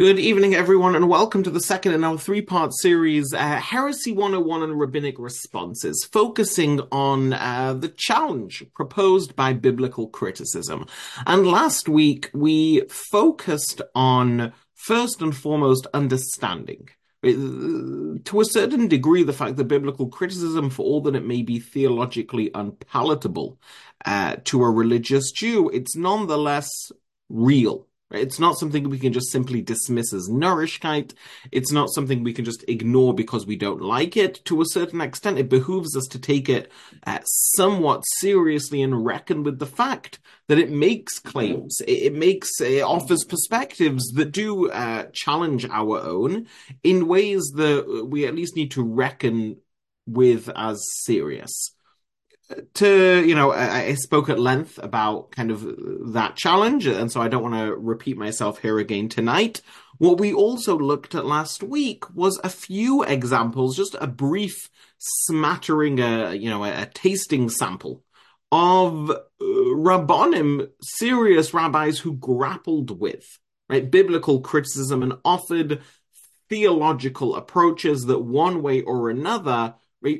Good evening, everyone, and welcome to the second in our three-part series, Heresy 101 and Rabbinic Responses, focusing on the challenge proposed by biblical criticism. And last week, we focused on, first and foremost, understanding. To a certain degree, the fact that biblical criticism, for all that it may be theologically unpalatable to a religious Jew, it's nonetheless real. It's not something we can just simply dismiss as nourishkeit. It's not something we can just ignore because we don't like it. To a certain extent, it behooves us to take it somewhat seriously and reckon with the fact that it makes claims. It offers perspectives that do challenge our own in ways that we at least need to reckon with as serious. I spoke at length about kind of that challenge, and so I don't want to repeat myself here again tonight. What we also looked at last week was a few examples, just a brief smattering, a tasting sample of Rabbonim, serious rabbis who grappled with, right, biblical criticism and offered theological approaches that one way or another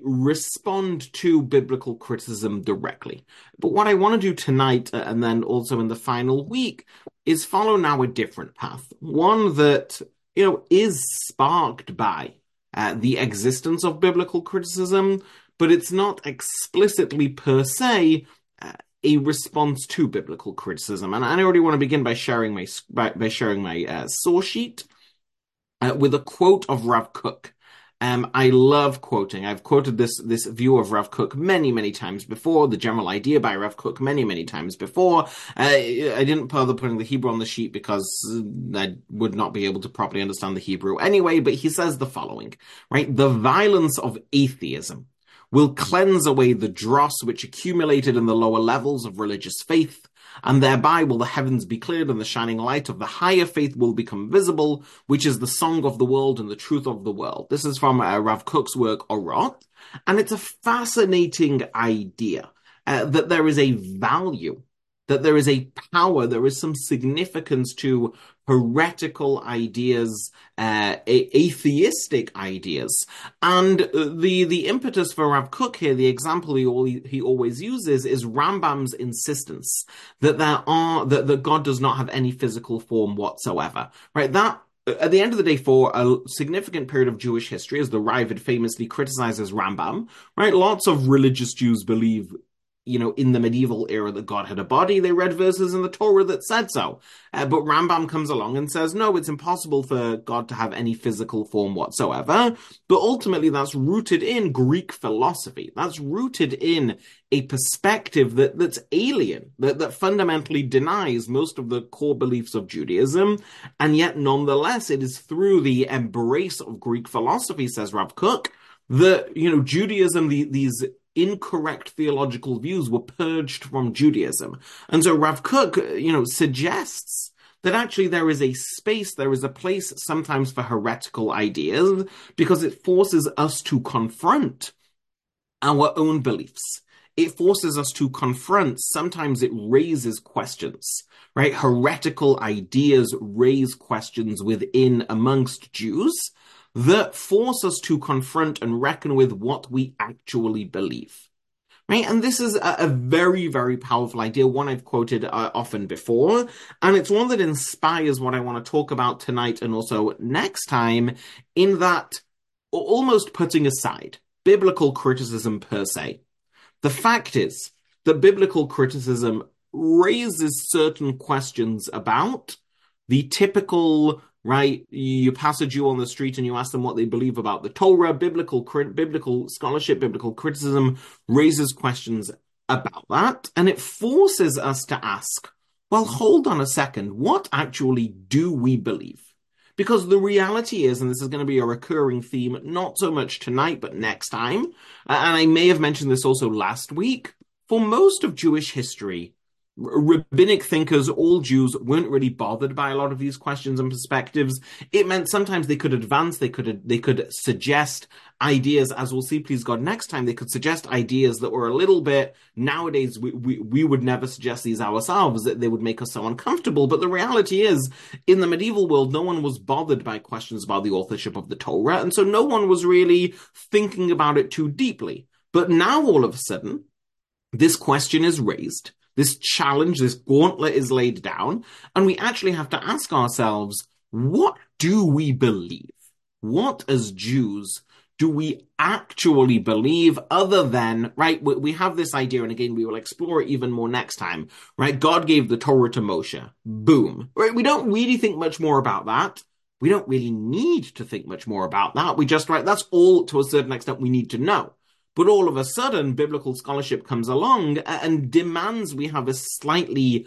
respond to biblical criticism directly. But what I want to do tonight, and then also in the final week, is follow now a different path. One that, is sparked by the existence of biblical criticism, but it's not explicitly per se a response to biblical criticism. And I already want to begin by sharing my source sheet with a quote of Rav Kook. I love quoting. I've quoted this view of Rav Kook many, many times before, the general idea by Rav Kook many, many times before. I didn't bother putting the Hebrew on the sheet because I would not be able to properly understand the Hebrew anyway, but he says the following, right? The violence of atheism will cleanse away the dross which accumulated in the lower levels of religious faith, and thereby will the heavens be cleared and the shining light of the higher faith will become visible, which is the song of the world and the truth of the world. This is from Rav Kook's work, Orot, and it's a fascinating idea that there is a value, that there is a power, there is some significance to heretical ideas, atheistic ideas. And the impetus for Rav Kook here, the example he always uses, is Rambam's insistence that that God does not have any physical form whatsoever. Right? That at the end of the day, for a significant period of Jewish history, as the Ravid famously criticizes Rambam, right? Lots of religious Jews believe, in the medieval era that God had a body. They read verses in the Torah that said so. But Rambam comes along and says, no, it's impossible for God to have any physical form whatsoever. But ultimately, that's rooted in Greek philosophy. That's rooted in a perspective that's alien, that fundamentally denies most of the core beliefs of Judaism. And yet, nonetheless, it is through the embrace of Greek philosophy, says Rav Kook, that, Judaism, these incorrect theological views were purged from Judaism. And so Rav Kook, suggests that actually there is a space, there is a place sometimes for heretical ideas because it forces us to confront our own beliefs. It forces us to confront, sometimes it raises questions, right? Heretical ideas raise questions within amongst Jews that force us to confront and reckon with what we actually believe, right? And this is a very, very powerful idea, one I've quoted often before, and it's one that inspires what I want to talk about tonight and also next time, in that almost putting aside biblical criticism per se, the fact is that biblical criticism raises certain questions about the typical, right, you pass a Jew on the street and you ask them what they believe about the Torah. Biblical scholarship, biblical criticism raises questions about that, and it forces us to ask, well, hold on a second, what actually do we believe? Because the reality is, and this is going to be a recurring theme, not so much tonight, but next time, and I may have mentioned this also last week, for most of Jewish history, rabbinic thinkers, all Jews, weren't really bothered by a lot of these questions and perspectives. It meant sometimes they could advance, they could suggest ideas, as we'll see, please God, next time. They could suggest ideas that were a little bit, nowadays we would never suggest these ourselves, that they would make us so uncomfortable. But the reality is, in the medieval world, no one was bothered by questions about the authorship of the Torah, and so no one was really thinking about it too deeply. But now all of a sudden, this question is raised, this challenge, this gauntlet is laid down, and we actually have to ask ourselves, what do we believe? What, as Jews, do we actually believe, other than, right, we have this idea, and again, we will explore it even more next time, right? God gave the Torah to Moshe. Boom. Right? We don't really think much more about that. We don't really need to think much more about that. We just, right, that's all, to a certain extent, we need to know. But all of a sudden, biblical scholarship comes along and demands we have a slightly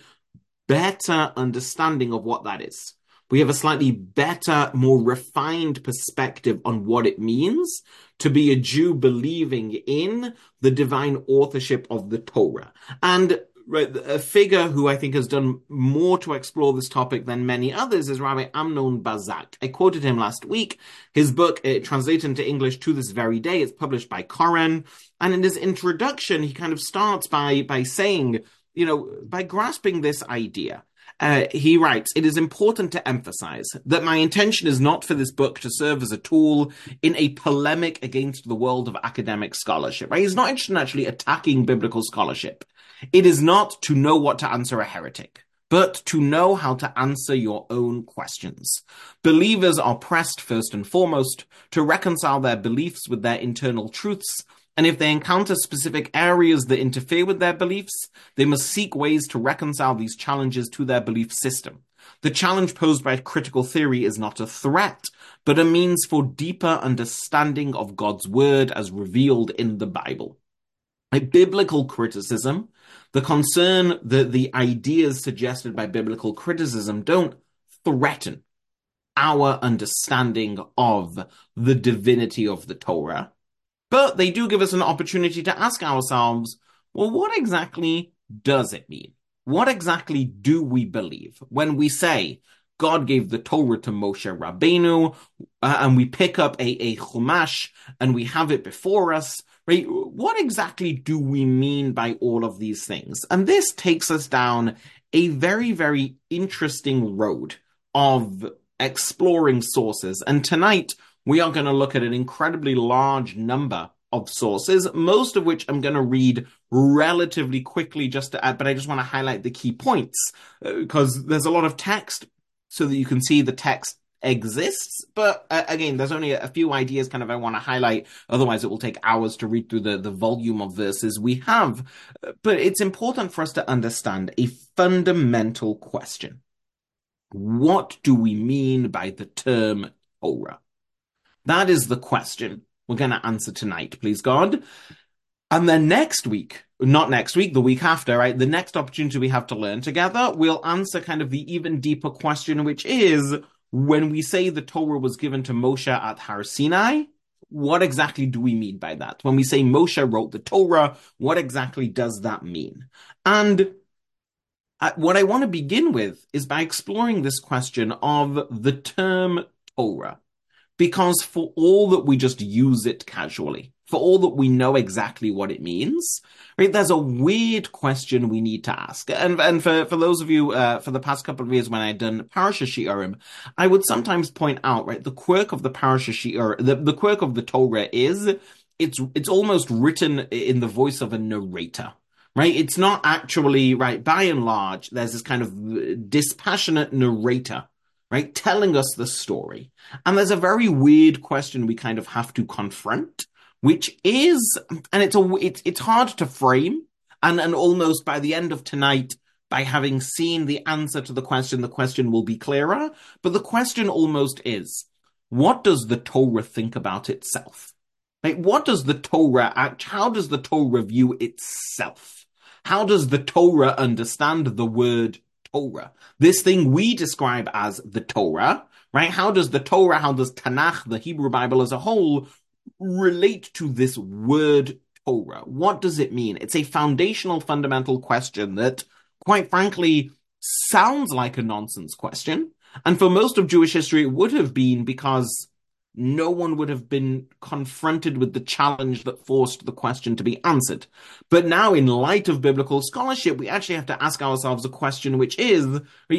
better understanding of what that is. We have a slightly better, more refined perspective on what it means to be a Jew believing in the divine authorship of the Torah. And right, a figure who I think has done more to explore this topic than many others is Rabbi Amnon Bazak. I quoted him last week. His book, translated into English to this very day, it's published by Koren. And in his introduction, he kind of starts by saying, by grasping this idea, he writes, "It is important to emphasize that my intention is not for this book to serve as a tool in a polemic against the world of academic scholarship." Right? He's not interested in actually attacking biblical scholarship. It is not to know what to answer a heretic, but to know how to answer your own questions. Believers are pressed first and foremost to reconcile their beliefs with their internal truths, and if they encounter specific areas that interfere with their beliefs, they must seek ways to reconcile these challenges to their belief system. The challenge posed by critical theory is not a threat, but a means for deeper understanding of God's word as revealed in the Bible. A biblical criticism, the concern that the ideas suggested by biblical criticism don't threaten our understanding of the divinity of the Torah, but they do give us an opportunity to ask ourselves, well, what exactly does it mean? What exactly do we believe when we say God gave the Torah to Moshe Rabbeinu, and we pick up a Chumash and we have it before us, right? What exactly do we mean by all of these things? And this takes us down a very, very interesting road of exploring sources. And tonight, we are going to look at an incredibly large number of sources, most of which I'm going to read relatively quickly just to add, but I just want to highlight the key points because there's a lot of text so that you can see the text exists. But again, there's only a few ideas kind of I want to highlight. Otherwise, it will take hours to read through the volume of verses we have. But it's important for us to understand a fundamental question. What do we mean by the term Torah? That is the question we're going to answer tonight, please God. And then next week, not next week, the week after, right? The next opportunity we have to learn together, we'll answer kind of the even deeper question, which is, when we say the Torah was given to Moshe at Har Sinai, what exactly do we mean by that? When we say Moshe wrote the Torah, what exactly does that mean? And what I want to begin with is by exploring this question of the term Torah. Because for all that we just use it casually, for all that we know exactly what it means, right, there's a weird question we need to ask. And for those of you, for the past couple of years when I'd done Parasha Shi'urim, I would sometimes point out, right, the quirk of the Parasha Shi'urim, the quirk of the Torah is, it's almost written in the voice of a narrator. Right? It's not actually, right, by and large, there's this kind of dispassionate narrator, right, telling us the story. And there's a very weird question we kind of have to confront, which is, and it's hard to frame, and almost by the end of tonight, by having seen the answer to the question will be clearer. But the question almost is, what does the Torah think about itself? Like, what does the Torah how does the Torah view itself? How does the Torah understand the word Torah? This thing we describe as the Torah, right? How does Tanakh, the Hebrew Bible as a whole, relate to this word Torah? What does it mean? It's a foundational, fundamental question that quite frankly, sounds like a nonsense question. And for most of Jewish history, it would have been because no one would have been confronted with the challenge that forced the question to be answered. But now, in light of biblical scholarship, we actually have to ask ourselves a question, which is,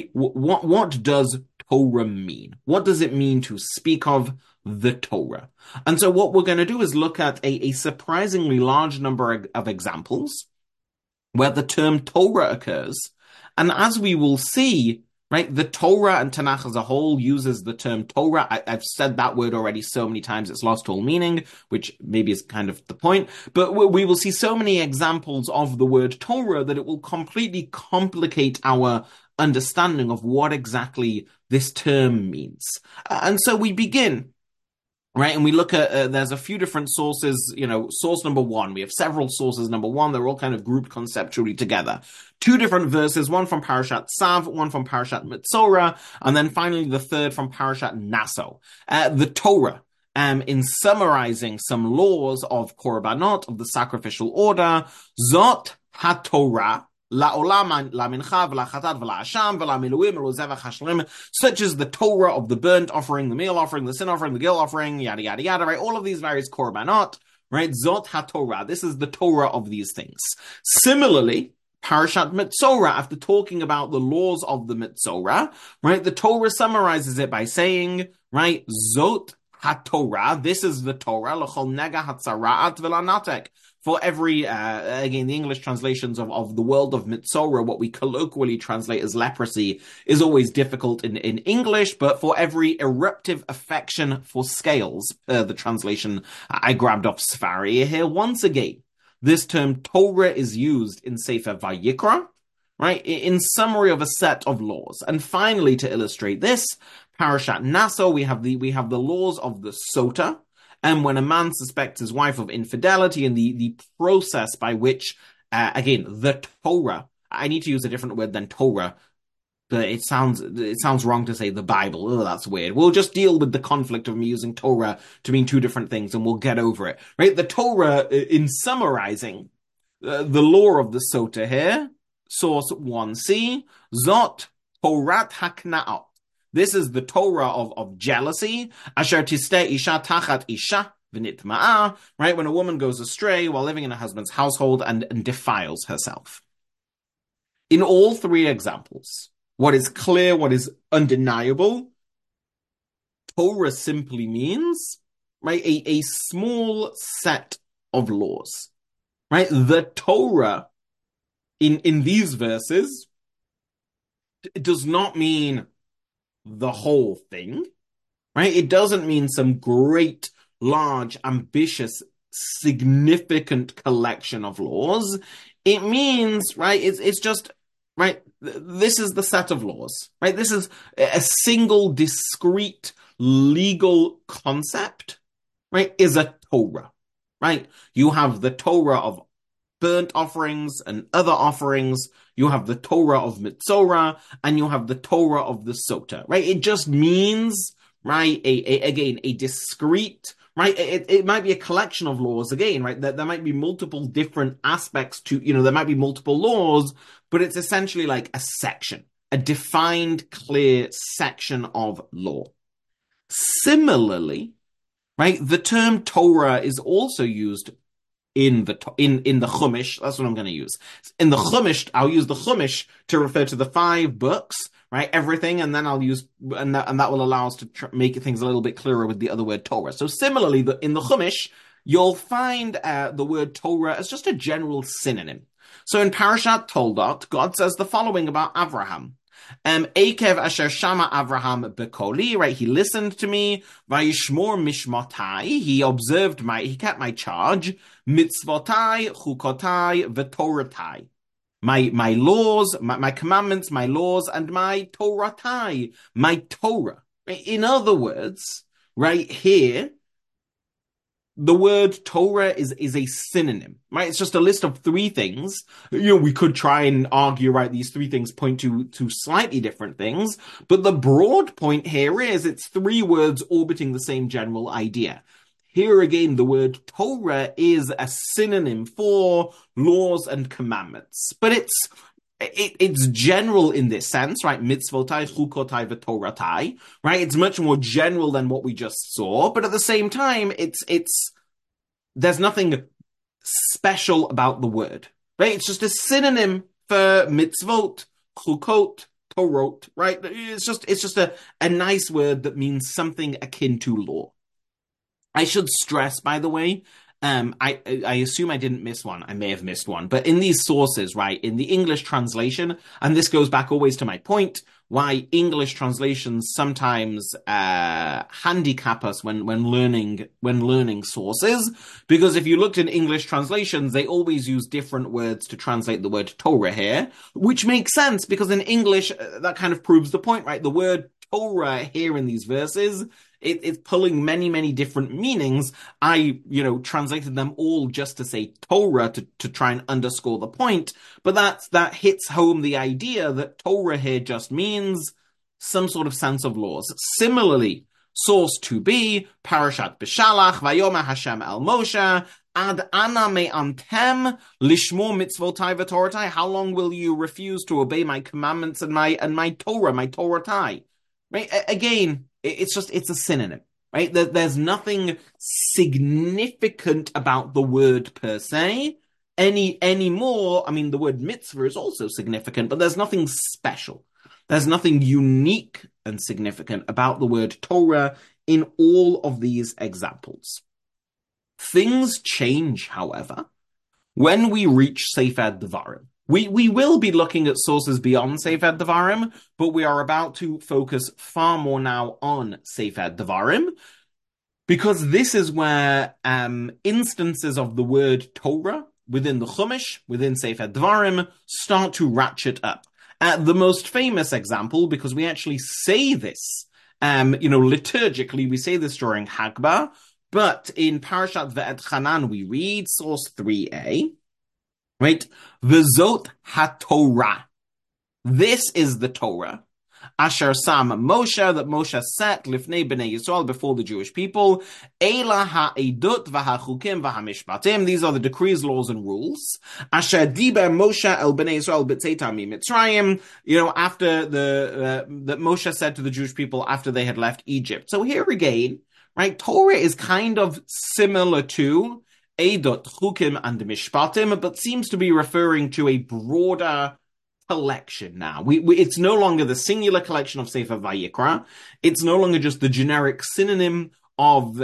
what does Torah mean? What does it mean to speak of the Torah? And so what we're going to do is look at a surprisingly large number of examples where the term Torah occurs. And as we will see, right, the Torah and Tanakh as a whole uses the term Torah. I've said that word already so many times it's lost all meaning, which maybe is kind of the point. But we will see so many examples of the word Torah that it will completely complicate our understanding of what exactly this term means. And so we begin. Right, and we look at, there's a few different sources, source number one, we have several sources, number one, they're all kind of grouped conceptually together. Two different verses, one from Parashat Tzav, one from Parashat Metzora, and then finally the third from Parashat Naso. The Torah, in summarizing some laws of Korbanot, of the sacrificial order, Zot HaTorah, La'olam la'mincha v'la'chatat v'la'asham v'la'miluim v'la'zevach hashlim, such as the Torah of the burnt offering, the meal offering, the sin offering, the guilt offering, yada yada yada, right? All of these various korbanot, right? Zot haTorah. This is the Torah of these things. Similarly, Parashat Metzora, after talking about the laws of the Metzora, right? The Torah summarizes it by saying, right? Zot haTorah. This is the Torah. L'chol nega hatzara'at v'la'natek. For every, again, the English translations of the world of Metzora, what we colloquially translate as leprosy, is always difficult in English, but for every eruptive affection for scales, the translation I grabbed off Sfari here, once again, this term Torah is used in Sefer Vayikra, right, in summary of a set of laws. And finally, to illustrate this, Parashat Naso, we have the laws of the Sota. And when a man suspects his wife of infidelity and the process by which, again, the Torah, I need to use a different word than Torah, but it sounds wrong to say the Bible. Oh, that's weird. We'll just deal with the conflict of me using Torah to mean two different things and we'll get over it, right? The Torah, in summarizing the law of the Sota here, source 1c, Zot Torat HaKna'ot. This is the Torah of jealousy. Asher tisteh isha tachat isha v'nitma'a, right? When a woman goes astray while living in a husband's household and defiles herself. In all three examples, what is clear, what is undeniable, Torah simply means, right, a small set of laws, right? The Torah in these verses does not mean the whole thing, right? It doesn't mean some great, large, ambitious, significant collection of laws. It means, right, it's just, right, this is the set of laws, right? This is a single, discrete, legal concept, right, is a Torah, right? You have the Torah of burnt offerings and other offerings, you have the Torah of Metzora, and you have the Torah of the Sota, right? It just means, right, again, a discrete, right? It might be a collection of laws, again, right? There might be multiple different aspects to, there might be multiple laws, but it's essentially like a section, a defined, clear section of law. Similarly, right, the term Torah is also used in the Chumash. That's what I'm going to use. In the Chumash, I'll use the Chumash to refer to the 5 books, right? Everything, and then I'll use, and that will allow us to make things a little bit clearer with the other word Torah. So similarly, in the Chumash, you'll find the word Torah as just a general synonym. So in Parashat Toldot, God says the following about Avraham. Akev asher shama Avraham bekoli, right? He listened to me. Vayishmor mishmotai. He kept my charge. Mitzvotai, chukotai, v'toratai. My laws, my commandments, my laws, and my toratai, my Torah. In other words, right here, the word Torah is a synonym, right? It's just a list of 3 things. We could try and argue, right, these 3 things point to slightly different things, but the broad point here is it's 3 words orbiting the same general idea. Here again, the word Torah is a synonym for laws and commandments, but it's it's general in this sense, right? Mitzvotai, chukotai, v'toratai, right? It's much more general than what we just saw, but at the same time, there's nothing special about the word, right? It's just a synonym for mitzvot, chukot, torot, right? It's just a nice word that means something akin to law. I should stress, by the way, I assume I didn't miss one. I may have missed one, but in these sources, right, in the English translation, and this goes back always to my point, why English translations sometimes handicap us when learning sources, because if you looked in English translations, they always use different words to translate the word Torah here, which makes sense because in English that kind of proves the point, right? The word Torah here in these verses, it's pulling many, many different meanings. I, translated them all just to say Torah to try and underscore the point. But that hits home the idea that Torah here just means some sort of sense of laws. Similarly, source 2b, Parashat Beshalach, Vayomer Hashem el Moshe, Ad ana me'antem lishmor mitzvotai v'toratai. How long will you refuse to obey my commandments and my Torah, my Toratai? Right? Again, it's a synonym, right? There's nothing significant about the word per se. Any more, I mean, the word mitzvah is also significant, but there's nothing special. There's nothing unique and significant about the word Torah in all of these examples. Things change, however, when we reach Sefer Devarim. We will be looking at sources beyond Sefer Devarim, but we are about to focus far more now on Sefer Devarim, because this is where instances of the word Torah within the Chumash, within Sefer Devarim, start to ratchet up. The most famous example, because we actually say this, liturgically, we say this during Hagbah, but in Parashat Ve'etchanan we read, source 3a, right? V'zot haTorah. This is the Torah. Asher Sam Moshe, that Moshe set lifnei bnei Yisrael, before the Jewish people. Ela ha'edut v'hachukim v'hamishpatim. These are the decrees, laws, and rules. Asher diber Moshe el bnei Yisrael b'tzeitam mitzrayim. After that Moshe said to the Jewish people after they had left Egypt. So here again, right? Torah is kind of similar to Eidot, Chukim, and Mishpatim, but seems to be referring to a broader collection now. It's no longer the singular collection of Sefer Vayikra. It's no longer just the generic synonym of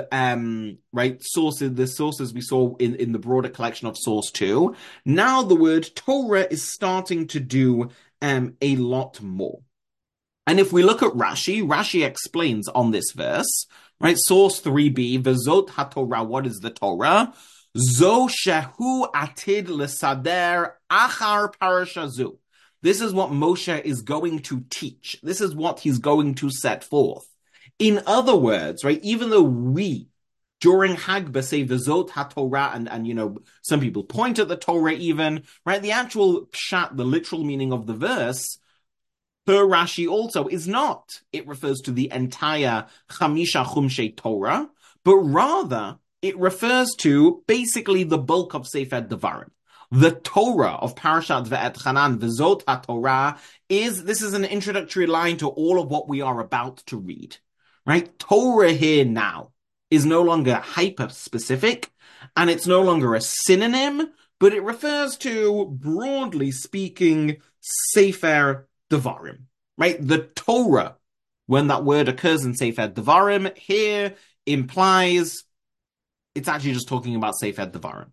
sources, the sources we saw in the broader collection of source 2. Now the word Torah is starting to do a lot more. And if we look at Rashi explains on this verse, right? Source 3b, V'zot haTorah, what is the Torah? Zo shehu atid l'sader achar parasha zu. This is what Moshe is going to teach. This is what he's going to set forth. In other words, right, even though we, during Hagbah, say V'zot haTorah, and some people point at the Torah even, right, the actual pshat, the literal meaning of the verse, per Rashi also is not. It refers to the entire Chamisha Chumshei Torah, but rather it refers to basically the bulk of Sefer Devarim. The Torah of Parashat Ve'etchanan, V'zot HaTorah, this is an introductory line to all of what we are about to read. Right? Torah here now is no longer hyper-specific, and it's no longer a synonym, but it refers to, broadly speaking, Sefer Devarim. Right? The Torah, when that word occurs in Sefer Devarim, here implies it's actually just talking about Sefer Devarim.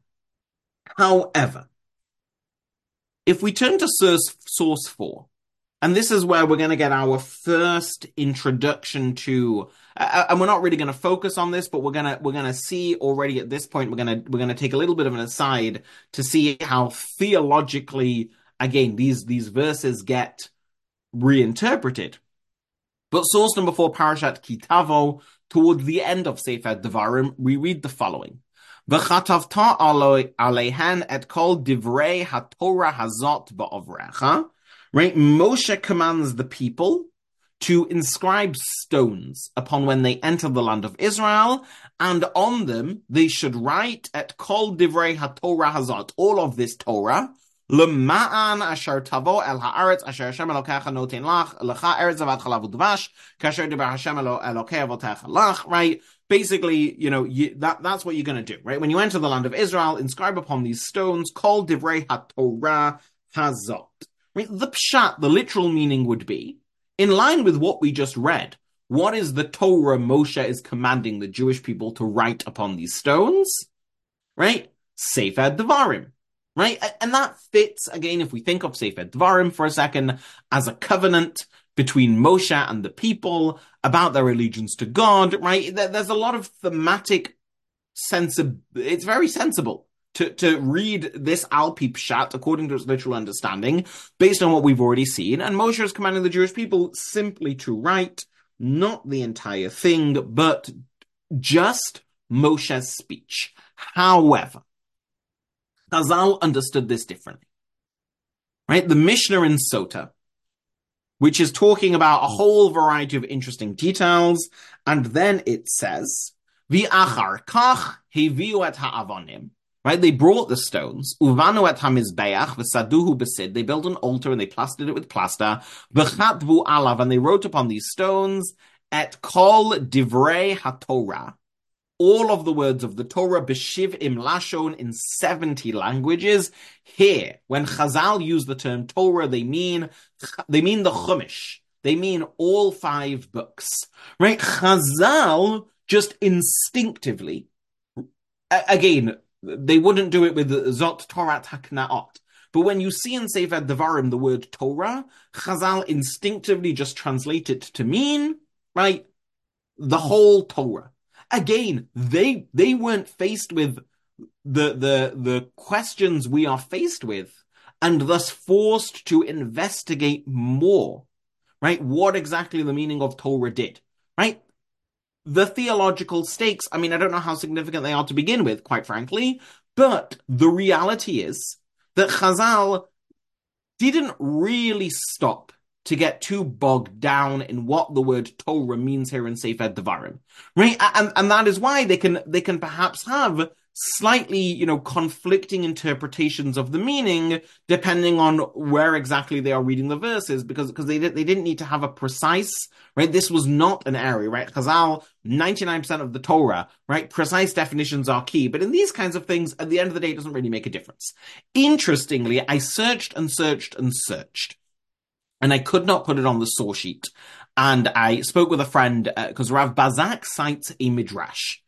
However, if we turn to source 4, and this is where we're going to get our first introduction to, and we're not really going to focus on this, but we're gonna see already at this point, we're gonna take a little bit of an aside to see how theologically, again, these verses get reinterpreted. But source number 4, Parashat Kitavo, towards the end of Sefer Devarim, we read the following. V'chatavta alehen et kol divrei haTorah hazot ba'ovrecha. Right? Moshe commands the people to inscribe stones upon when they enter the land of Israel, and on them they should write et kol divrei haTorah hazot, all of this Torah, Lema'an asher tavo el haaretz asher Hashem Elokecha noten lach lecha eretz zavat chalav udvash kasher dibar Hashem Elokei avotecha lach. Right. Basically, that's what you're going to do, right? When you enter the land of Israel, inscribe upon these stones, called Divrei HaTorah Hazot. Right? The pshat, the literal meaning would be, in line with what we just read, what is the Torah Moshe is commanding the Jewish people to write upon these stones? Right? Sefer Devarim. Right? And that fits, again, if we think of Sefer Devarim for a second, as a covenant between Moshe and the people about their allegiance to God, right? There's a lot of thematic it's very sensible to read this Al-Pi Pshat according to its literal understanding, based on what we've already seen. And Moshe is commanding the Jewish people simply to write not the entire thing, but just Moshe's speech. However, Chazal understood this differently. Right? The Mishnah in Sota, which is talking about a whole variety of interesting details, and then it says, V'achar kach heviu et ha'avonim. Right? They brought the stones, uvanu et hamizbeach, v'saduhu besid. They built an altar and they plastered it with plaster. V'chatvu alav, and they wrote upon these stones, et kol divrei haTorah. All of the words of the Torah, b'shiv'im lashon, in 70 languages. Here, when Chazal use the term Torah, they mean the Chumash. They mean all 5 books. Right? Chazal just instinctively, again, they wouldn't do it with Zot Torat HaKna'ot. But when you see in Sefer Devarim the word Torah, Chazal instinctively just translate it to mean, right, the whole Torah. Again, they weren't faced with the questions we are faced with, and thus forced to investigate more, right? What exactly the meaning of Torah did, right? The theological stakes, I mean, I don't know how significant they are to begin with, quite frankly, but the reality is that Chazal didn't really stop to get too bogged down in what the word Torah means here in Sefer Devarim, right? And that is why they can perhaps have slightly, conflicting interpretations of the meaning depending on where exactly they are reading the verses, because they didn't need to have a precise, right? This was not an area, right? Chazal, 99% of the Torah, right? Precise definitions are key, but in these kinds of things, at the end of the day, it doesn't really make a difference. Interestingly, I searched and searched and searched, and I could not put it on the source sheet. And I spoke with a friend, because Rav Bazak cites a midrash.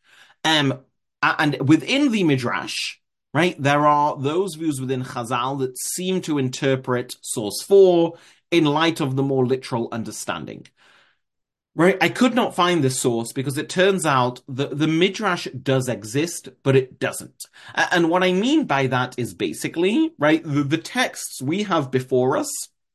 And within the midrash, right, there are those views within Chazal that seem to interpret source 4 in light of the more literal understanding. Right, I could not find this source because it turns out that the midrash does exist, but it doesn't. And what I mean by that is basically, right, the texts we have before us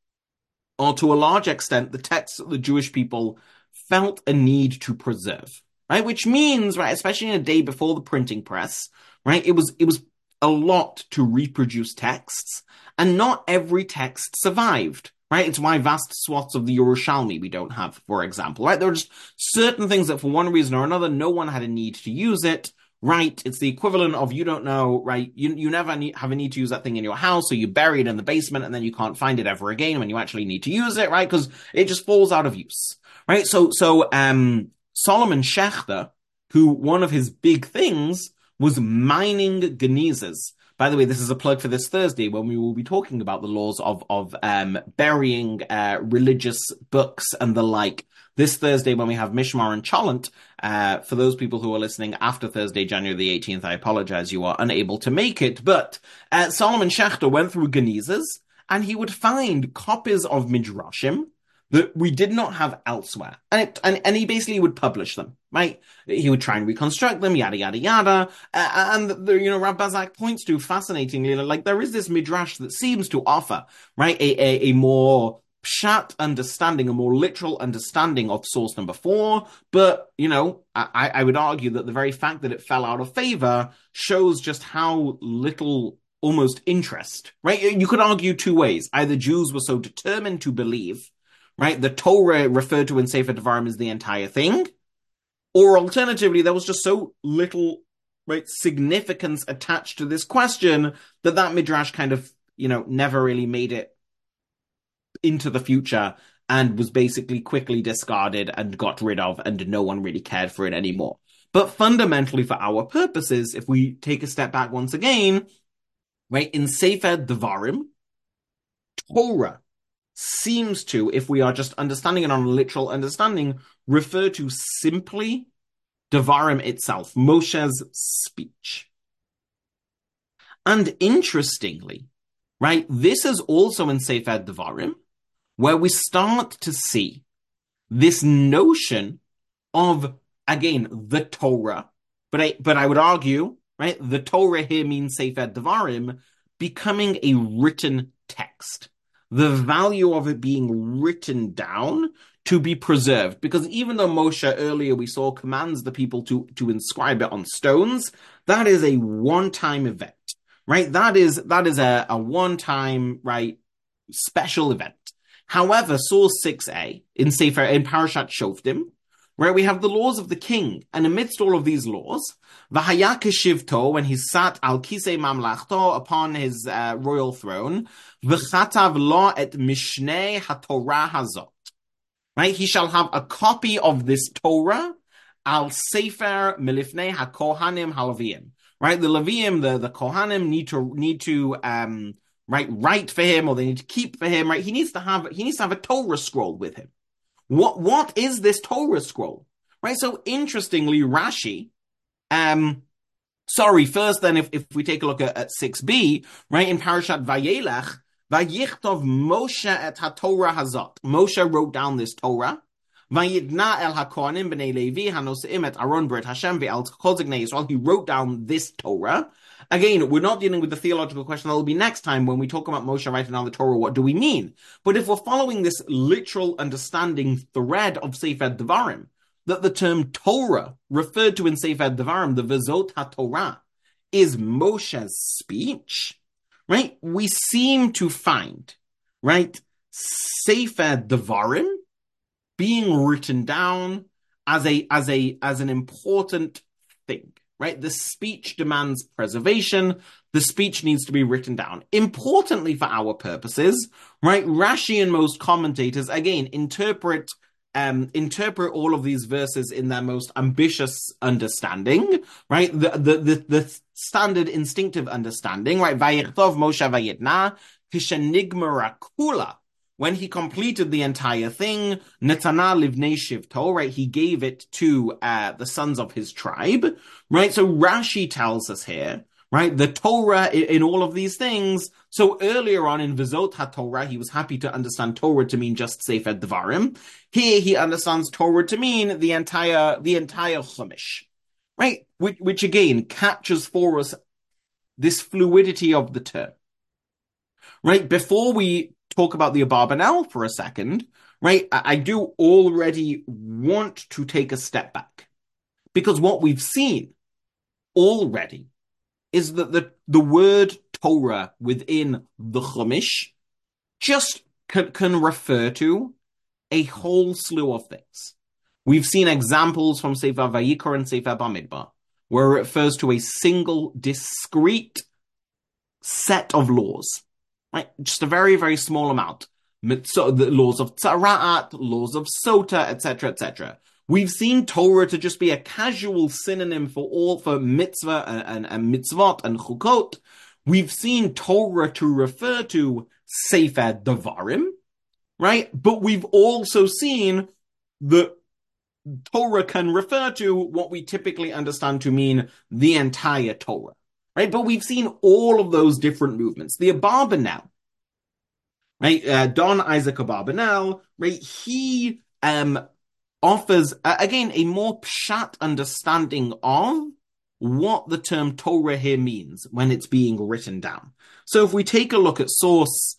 are to a large extent the texts that the Jewish people felt a need to preserve, right? Which means, right, especially in a day before the printing press, right, it was a lot to reproduce texts, and not every text survived, right? It's why vast swaths of the Yerushalmi we don't have, for example, right? There are just certain things that for one reason or another, no one had a need to use it, right? It's the equivalent of, you don't know, right? You never have a need to use that thing in your house, so you bury it in the basement and then you can't find it ever again when you actually need to use it, right? Because it just falls out of use, right? So Solomon Schechter, who one of his big things was mining genizes. By the way, this is a plug for this Thursday when we will be talking about the laws of burying religious books and the like. This Thursday when we have Mishmar and Cholent, for those people who are listening after Thursday, January the 18th, I apologize, you are unable to make it. But Solomon Schechter went through genizes and he would find copies of Midrashim that we did not have elsewhere. And he basically would publish them, right? He would try and reconstruct them, yada, yada, yada. And Rav Bazak points to, fascinatingly, like there is this midrash that seems to offer, right, a more pshat understanding, a more literal understanding of source number 4. But, I would argue that the very fact that it fell out of favor shows just how little almost interest, right? You could argue 2 ways. Either Jews were so determined to believe, right, the Torah referred to in Sefer Devarim is the entire thing, or alternatively, there was just so little, right, significance attached to this question that midrash kind of never really made it into the future and was basically quickly discarded and got rid of, and no one really cared for it anymore. But fundamentally, for our purposes, if we take a step back once again, right, in Sefer Devarim, Torah seems to, if we are just understanding it on a literal understanding, refer to simply Devarim itself, Moshe's speech. And interestingly, right, this is also in Sefer Devarim, where we start to see this notion of, again, the Torah, but I would argue, right, the Torah here means Sefer Devarim, becoming a written text. The value of it being written down to be preserved. Because even though Moshe earlier we saw commands the people to inscribe it on stones, that is a one-time event, right? That is a one-time, right, special event. However, source 6a in Parashat Shoftim, where we have the laws of the king, and amidst all of these laws, V'haya keshivto, when he sat al kisei mamlachto upon his royal throne, v'chatav lo et mishnei haTorah hazot. Right, he shall have a copy of this Torah al sefer milifnei hakohanim halavim. Right, the Leviim, the Kohanim need to write for him, or they need to keep for him. Right, he needs to have a Torah scroll with him. What is this Torah scroll? Right, so interestingly, Rashi, first then, if we take a look at 6b, right, in Parashat Vayelech, Vayichtov Moshe et HaTorah hazot. Moshe wrote down this Torah. Vayidna el HaKohanim b'nei Levi hanoseim et Aaron b'rit Hashem ve'al kol zegnei Yisrael. He wrote down this Torah. Again, we're not dealing with the theological question. That will be next time when we talk about Moshe writing down the Torah. What do we mean? But if we're following this literal understanding thread of Sefer Devarim, that the term Torah referred to in Sefer Devarim, the Vezot HaTorah, is Moshe's speech, right? We seem to find, right, Sefer Devarim being written down as an important thing, right? The speech demands preservation. The speech needs to be written down. Importantly for our purposes, right? Rashi and most commentators, again, interpret all of these verses in their most ambitious understanding, right? The standard instinctive understanding, right? Vayichtov Moshe vayitna kishenigmara kula. When he completed the entire thing, Netana livnei shivto, right? He gave it to the sons of his tribe, right? So Rashi tells us here, right? The Torah in all of these things. So earlier on in Vezot HaTorah, he was happy to understand Torah to mean just Sefer Devarim. Here he understands Torah to mean the entire Chumash, right? Which again captures for us this fluidity of the term, right? Before we talk about the Abarbanel for a second, right? I do already want to take a step back, because what we've seen already is that the word Torah within the Chumash just can refer to a whole slew of things. We've seen examples from Sefer Vayikra and Sefer Bamidbar, where it refers to a single discrete set of laws. Right? Just a very, very small amount. So the laws of tzara'at, laws of sota, etc., etc. We've seen Torah to just be a casual synonym for mitzvah and mitzvot and chukot. We've seen Torah to refer to Sefer Devarim, right? But we've also seen that Torah can refer to what we typically understand to mean the entire Torah. Right, but we've seen all of those different movements. The Abarbanel, right? Don Isaac Abarbanel, right? He offers again a more pshat understanding of what the term Torah here means when it's being written down. So if we take a look at source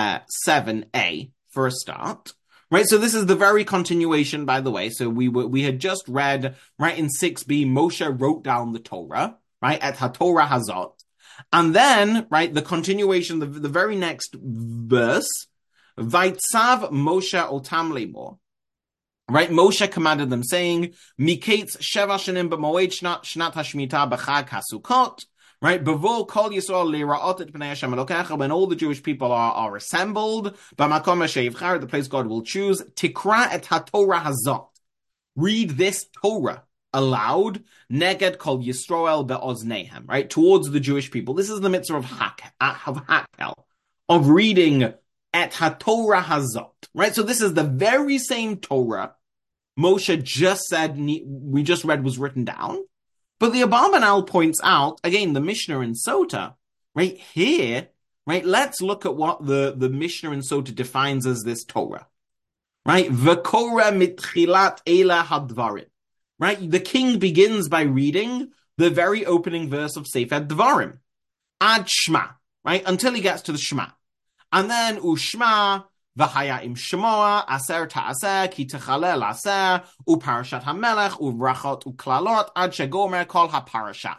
7a for a start, right? So this is the very continuation, by the way. So we had just read, right, in 6b, Moshe wrote down the Torah, right, at HaTorah hazot. And then, right, the continuation, the very next verse, Vaitzav Moshe otam lemor. Right, Moshe commanded them, saying, Miketz sheva shanim b'moed shnat hashmita b'chag hasukot. right? Bavul kol Yisrael lira'ot et b'nei Hashem Elokecha, when all the Jewish people are assembled, b'makom asher yivchar, the place God will choose, tikra et haTorah hazot. Read this Torah aloud, neged kol Yisrael be'oznehem, right? Towards the Jewish people. This is the mitzvah of Hakel, of reading et haTorah hazot, right? So this is the very same Torah Moshe just said, we just read was written down. But the Abarbanel points out, again, the Mishnah in Sota, right here, right? Let's look at what the Mishnah in Sota defines as this Torah, right? V'korah mitchilat eila hadvarim, right? The king begins by reading the very opening verse of Sefer Dvarim, ad Shema, right? Until he gets to the Shema. And then Ushma, V'haya im Shemoa, aser ta'aser, ki techalel aser, u'parashat hamelech, u'vrachot, u'klalot, ad shegomer kol ha'parasha.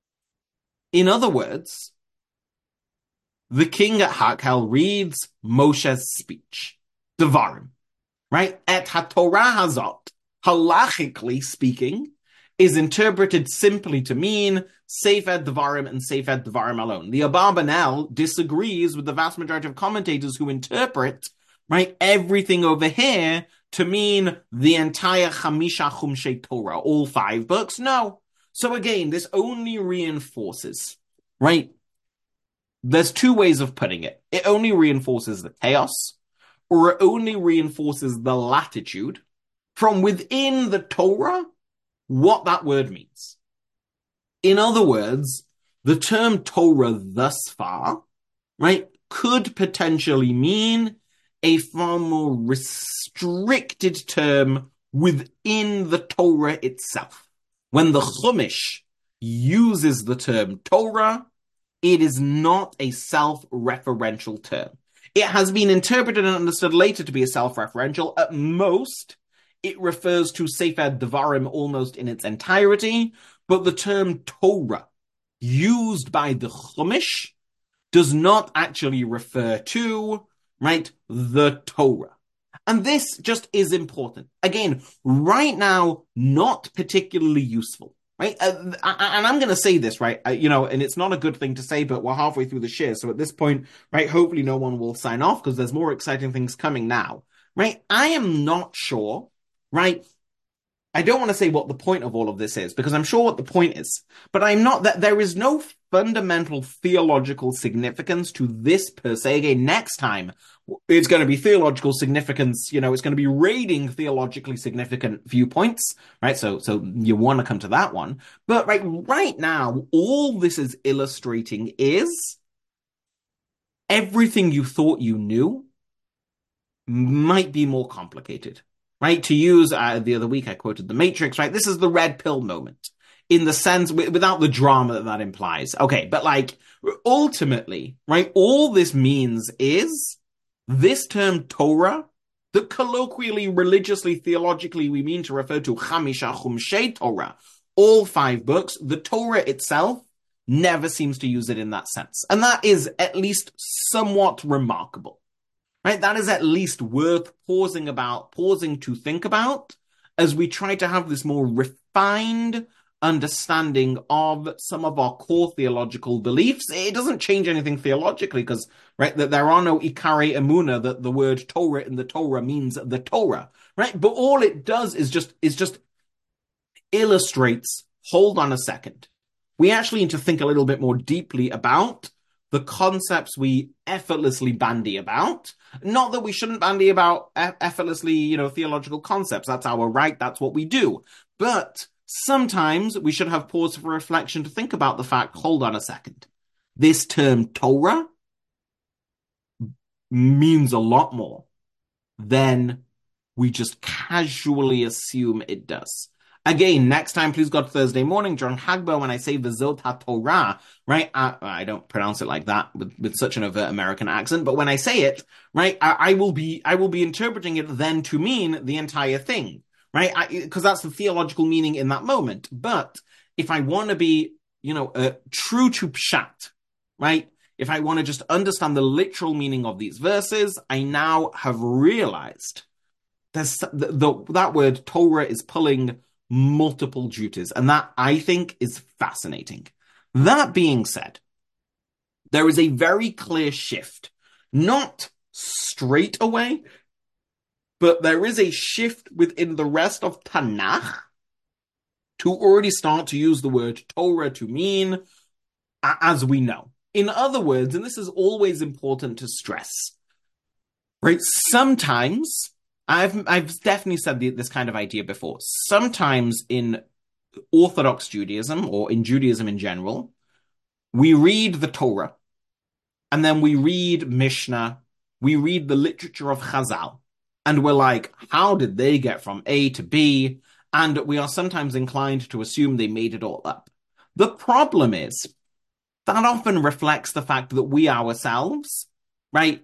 In other words, the king at Hakel reads Moshe's speech, Devarim, right? Et haTorah hazot, halachically speaking, is interpreted simply to mean Sefer Devarim and Sefer Devarim alone. The Abarbanel disagrees with the vast majority of commentators who interpret, right, everything over here to mean the entire Chamisha Chumshei Torah, all 5 books. No. So again, this only reinforces, right? There's 2 ways of putting it. It only reinforces the chaos, or it only reinforces the latitude from within the Torah, what that word means. In other words, the term Torah thus far, right, could potentially mean a far more restricted term within the Torah itself. When the Chumash uses the term Torah, it is not a self-referential term. It has been interpreted and understood later to be a self-referential. At most, it refers to Sefer Devarim almost in its entirety, but the term Torah used by the Chumash does not actually refer to, right, the Torah. And this just is important. Again, right now, not particularly useful, right? And I'm going to say this, right? And it's not a good thing to say, but we're halfway through the shir. So at this point, right, hopefully no one will sign off because there's more exciting things coming now, right? I am not sure, right? I don't want to say what the point of all of this is, because I'm sure what the point is, but I'm not, that there is no fundamental theological significance to this per se. Again, next time, it's going to be theological significance, it's going to be raiding theologically significant viewpoints, right? So you want to come to that one. But right now, all this is illustrating is everything you thought you knew might be more complicated. Right? To use, the other week I quoted The Matrix, right? This is the red pill moment in the sense, without the drama that implies. Okay, but ultimately, right? All this means is this term Torah, that colloquially, religiously, theologically, we mean to refer to Chamisha Chumshei Torah, all 5 books. The Torah itself never seems to use it in that sense. And that is at least somewhat remarkable. Right, that is at least worth pausing to think about as we try to have this more refined understanding of some of our core theological beliefs. It doesn't change anything theologically because, right, that there are no Ikare Emuna, that the word Torah in the Torah means the Torah, right? But all it does is just illustrates, hold on a second. We actually need to think a little bit more deeply about the concepts we effortlessly bandy about. Not that we shouldn't bandy about effortlessly, theological concepts. That's our right. That's what we do. But sometimes we should have pause for reflection to think about the fact, hold on a second. This term Torah means a lot more than we just casually assume it does. Again, next time, please God, Thursday morning during Hagba, when I say V'zot HaTorah, right? I don't pronounce it like that with such an overt American accent, but when I say it, right, I will be interpreting it then to mean the entire thing, right? Because that's the theological meaning in that moment. But if I want to be, true to Pshat, right? If I want to just understand the literal meaning of these verses, I now have realized that word Torah is pulling multiple duties. And that, I think, is fascinating. That being said, there is a very clear shift, not straight away, but there is a shift within the rest of Tanakh to already start to use the word Torah to mean as we know. In other words, and this is always important to stress, right? Sometimes, I've definitely said this kind of idea before. Sometimes in Orthodox Judaism, or in Judaism in general, we read the Torah, and then we read Mishnah, we read the literature of Chazal, and we're like, how did they get from A to B? And we are sometimes inclined to assume they made it all up. The problem is, that often reflects the fact that we ourselves, right?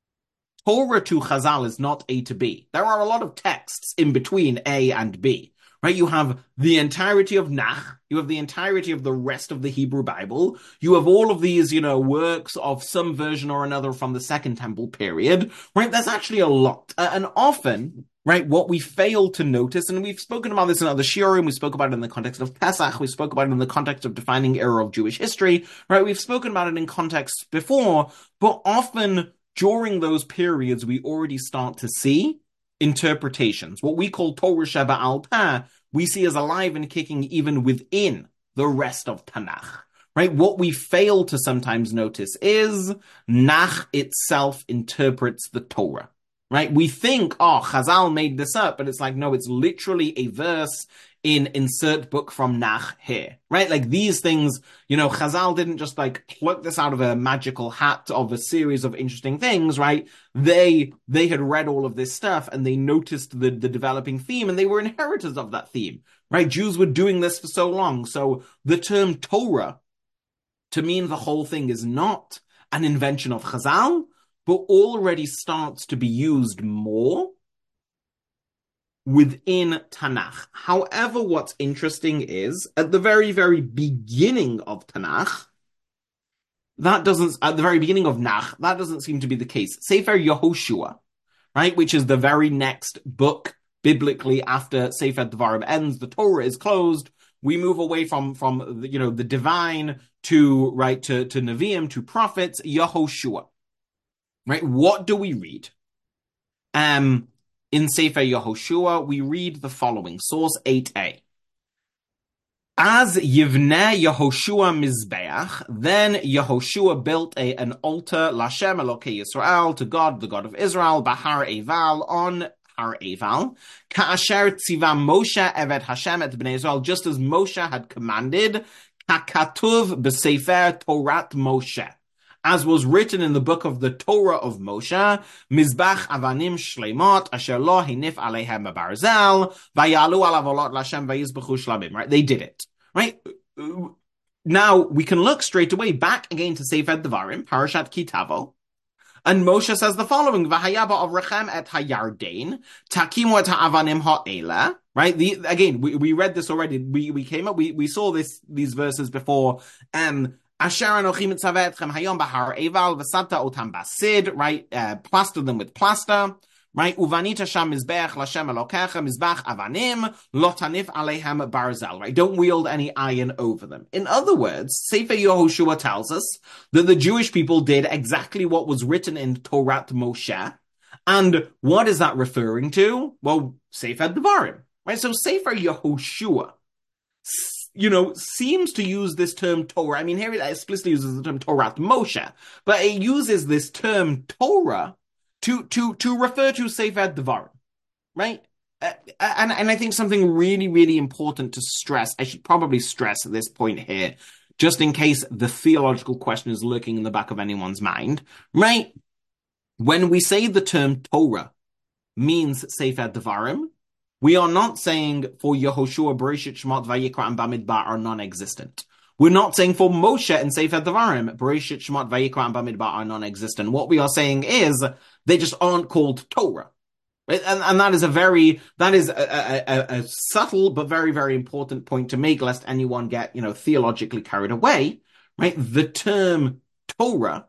Torah to Chazal is not A to B. There are a lot of texts in between A and B, right? You have the entirety of Nach, you have the entirety of the rest of the Hebrew Bible, you have all of these, works of some version or another from the Second Temple period, right? There's actually a lot. And often, right, what we fail to notice, and we've spoken about this in other shiurim, we spoke about it in the context of Pesach, we spoke about it in the context of defining era of Jewish history, right? We've spoken about it in context before, but often during those periods, we already start to see interpretations. What we call Torah Sheba'al Peh, we see as alive and kicking even within the rest of Tanakh. Right? What we fail to sometimes notice is Nach itself interprets the Torah. Right? We think, Chazal made this up, but it's like, no, it's literally a verse in insert book from Nach here, right? Like these things, Chazal didn't just like pluck this out of a magical hat of a series of interesting things, right? They had read all of this stuff and they noticed the developing theme and they were inheritors of that theme, right? Jews were doing this for so long. So the term Torah to mean the whole thing is not an invention of Chazal, but already starts to be used more within Tanakh. However, what's interesting is, at the very, very beginning of Tanakh, at the very beginning of Nach, that doesn't seem to be the case. Sefer Yehoshua, right, which is the very next book biblically after Sefer Devarim ends, the Torah is closed, we move away from the divine to Nevi'im, to prophets, Yehoshua. Right? What do we read? In Sefer Yehoshua, we read the following, source 8a. As Yivneh Yehoshua Mizbeach, then Yehoshua built an altar, Lashem Elokei Yisrael, to God, the God of Israel, Bahar Eval, on Har Eval, Ka'asher Tziva Moshe Evet Hashem et Bnei Israel, just as Moshe had commanded, Kakatuv B'Sefer Torat Moshe, as was written in the book of the Torah of Moshe, Mizbach Avanim Shleimot, Asher Lo Hinif Alehem Barzel, Vayalu Alavolot Lashem Vayizbechu Shlamim. Right? They did it. Right? Now, we can look straight away back again to Sefer Devarim, Parashat Kitavo, and Moshe says the following, V'hayaba of Rechem et hayardein, takimu et ha'avanim ha'ela. Right? Again, we read this already. We came up, we saw these verses before. Asher anochi mitzaveh etchem hayom bahar eval v'sata otam basid, right? Plaster them with plaster, right? Uvanita sham mizbeach lashem elokecha mizbach avanim lotanif alehem barzel, right? Don't wield any iron over them. In other words, Sefer Yehoshua tells us that the Jewish people did exactly what was written in Torat Moshe. And what is that referring to? Well, Sefer Devarim, right? So Sefer Yehoshua, seems to use this term Torah. I mean, here it explicitly uses the term Torat Moshe, but it uses this term Torah to refer to Sefer Devarim, right? And I think something really, really important to stress, I should probably stress at this point here, just in case the theological question is lurking in the back of anyone's mind, right? When we say the term Torah means Sefer Devarim, we are not saying for Yehoshua, Bereshit, Shemot, Vayikra, and Bamidbar are non-existent. We're not saying for Moshe and Sefer Devarim, Bereshit, Shemot, Vayikra, and Bamidbar are non-existent. What we are saying is they just aren't called Torah. Right? And that is a subtle but very, very important point to make, lest anyone get, theologically carried away. Right? The term Torah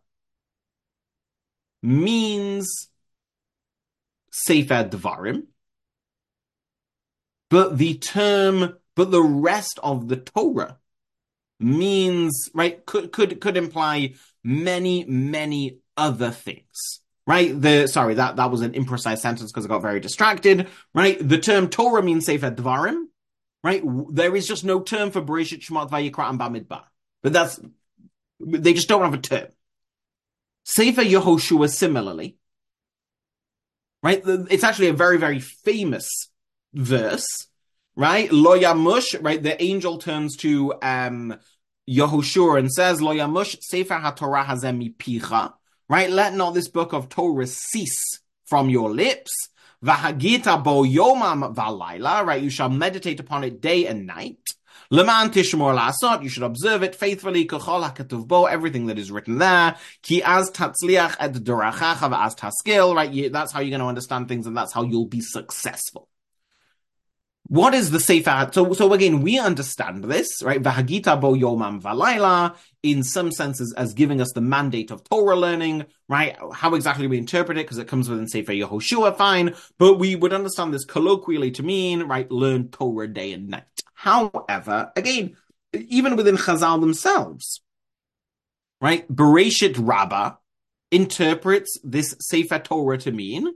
means Sefer Devarim, but the rest of the Torah means, right, could imply many, many other things. Right? That was an imprecise sentence because I got very distracted. Right? The term Torah means Sefer Dvarim. Right? There is just no term for Bereshit, Shemot, Vayikra, and Bamidbar. But they just don't have a term. Sefer Yehoshua similarly. Right? It's actually a very, very famous verse. Right? Lo Yamush, right? The angel turns to Yehoshua and says, Lo Yamush, Sefer HaTorah hazeh mipicha. Right? Let not this book of Torah cease from your lips. V'hagita bo yomam v'alayla. Right? You shall meditate upon it day and night. Leman tishmor la'asot. You should observe it faithfully. K'chol ha'katuv bo. Everything that is written there. Ki az tatzliach et dorachacha v'az taskil. Right? That's how you're going to understand things, and that's how you'll be successful. What is the Sefer? So again, we understand this, right? V'hagita bo yomam v'alayla, in some senses as giving us the mandate of Torah learning, right? How exactly we interpret it, because it comes within Sefer Yehoshua, fine. But we would understand this colloquially to mean, right, learn Torah day and night. However, again, even within Chazal themselves, right, Bereshit Rabbah interprets this Sefer Torah to mean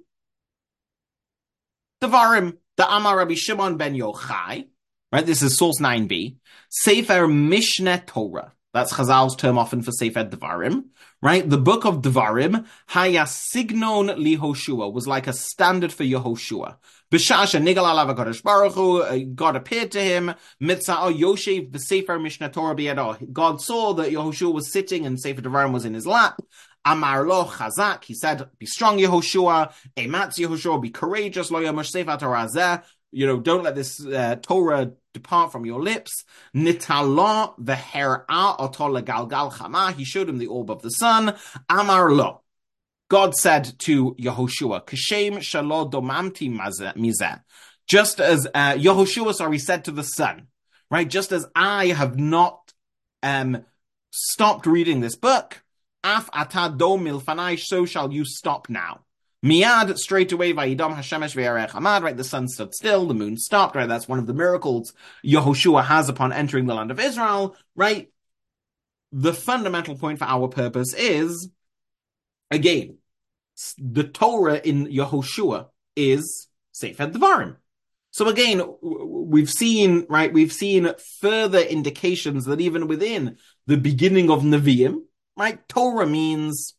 Devarim. The Amar Rabbi Shimon ben Yochai, right? This is source 9b. Sefer Mishneh Torah. That's Chazal's term often for Sefer Devarim, right? The book of Devarim, Haya Signon Lihoshua, was like a standard for Yehoshua. B'shasha Nigal Alav HaKadosh Baruch Hu, God appeared to him. Mitza'o Yoshev b'Sefer Mishneh Torah b'yado. God saw that Yehoshua was sitting and Sefer Devarim was in his lap. Amar lo chazak, he said, be strong, Yehoshua. Ematz Yehoshua, be courageous. Lo yamush sefer Torah zeh. Don't let this Torah depart from your lips. Nitala v'her'a oto legalgal chama. He showed him the orb of the sun. Amar lo. God said to Yehoshua, Kashem shalo domamti mizeh. Just as Yehoshua, said to the sun, right? Just as I have not stopped reading this book, Af atad do milfanai, so shall you stop now. Miad, straight away, vayidam hashemesh ve'erech hamad, right? The sun stood still, the moon stopped, right? That's one of the miracles Yehoshua has upon entering the land of Israel, right? The fundamental point for our purpose is, again, the Torah in Yehoshua is Sefer Devarim. So again, we've seen further indications that even within the beginning of Nevi'im, right, Torah means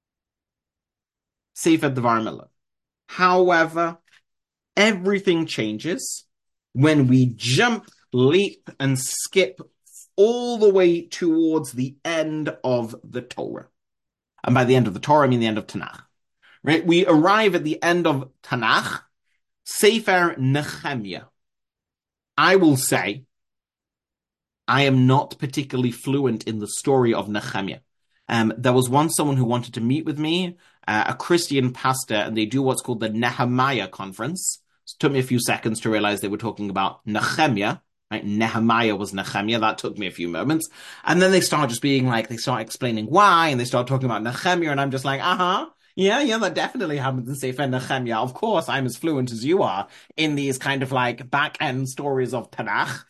Sefer Devarim alone. However, everything changes when we jump, leap, and skip all the way towards the end of the Torah. And by the end of the Torah, I mean the end of Tanakh. Right? We arrive at the end of Tanakh, Sefer Nehemiah. I will say, I am not particularly fluent in the story of Nehemiah. There was once someone who wanted to meet with me, a Christian pastor, and they do what's called the Nehemiah conference. It took me a few seconds to realize they were talking about Nehemiah. Right? Nehemiah was Nehemiah. That took me a few moments. And then they start explaining why, and they start talking about Nehemiah, and I'm just like, yeah, that definitely happens in Sefer Nehemiah. Of course, I'm as fluent as you are in these kind of like back-end stories of Tanakh.